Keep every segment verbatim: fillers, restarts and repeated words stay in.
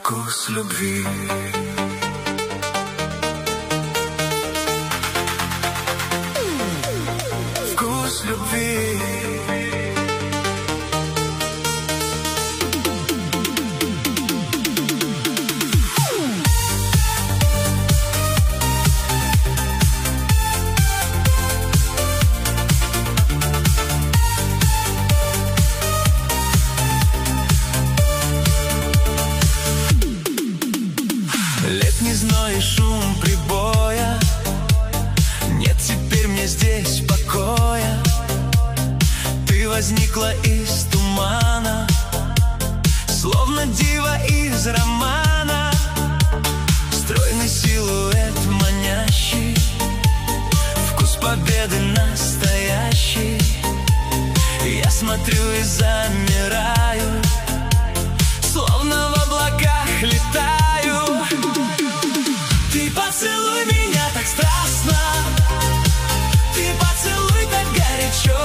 вкус любви. Вкус любви. Летний зной и шум прибоя, нет теперь мне здесь покоя. Ты возникла из тумана, словно дива из романа. Стройный силуэт манящий, вкус победы настоящий. Я смотрю и замираю, словно в облаках летаю. Ты поцелуй меня так страстно, ты поцелуй так горячо.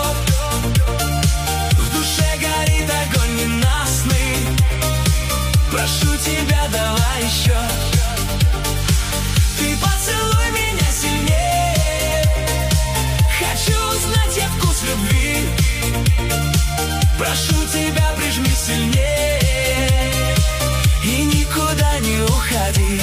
В душе горит огонь ненастный, прошу тебя, давай еще. Ты поцелуй меня сильнее, хочу узнать я вкус любви. Прошу тебя, прижми сильнее и никуда не уходи.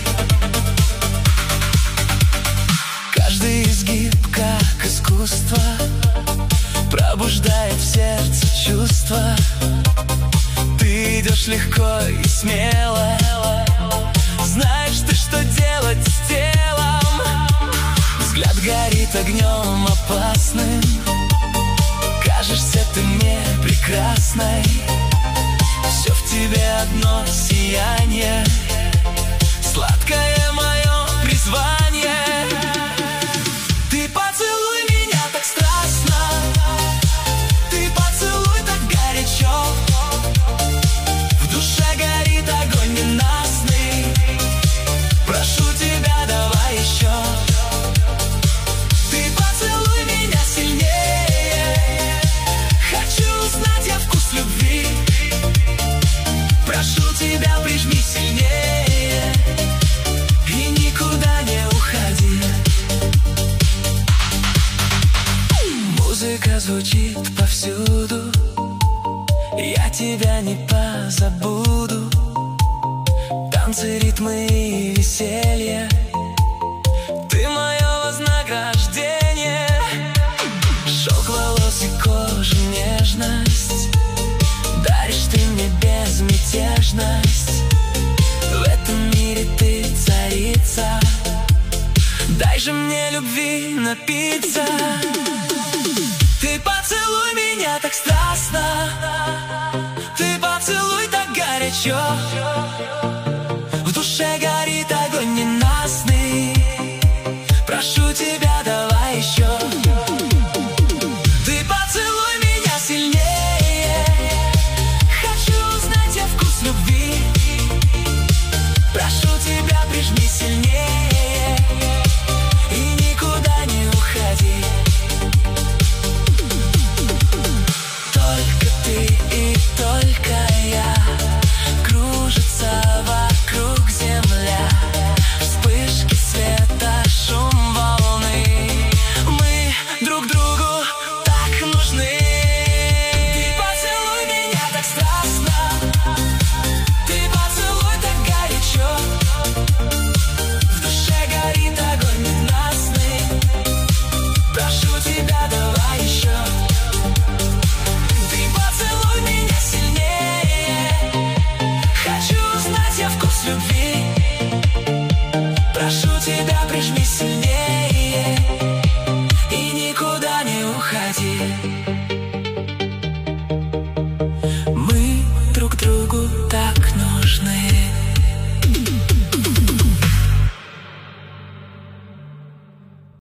Каждый изгиб, как искусство, пробуждает в сердце чувства. Ты идешь легко и смело, знаешь ты, что делать с телом. Взгляд горит огнем опасным, кажешься ты мне прекрасной. Все в тебе одно сияние, сладкое мое призвание. Ты поцелуй меня так страстно, ты поцелуй так горячо. В душе горит огонь ненастный, прошу тебя, давай еще. Ты поцелуй меня сильнее, хочу узнать я вкус любви. Прошу тебя, прижми сильнее и никуда не уходи. Музыка звучит повсюду, я тебя не позабуду. Танцы, ритмы и веселье, ты мое вознаграждение. Шелк волос и кожи, нежность, даришь ты мне безмятежность. В этом мире ты царица, дай же мне любви напиться. Ты поцелуй меня так страстно, ты поцелуй так горячо.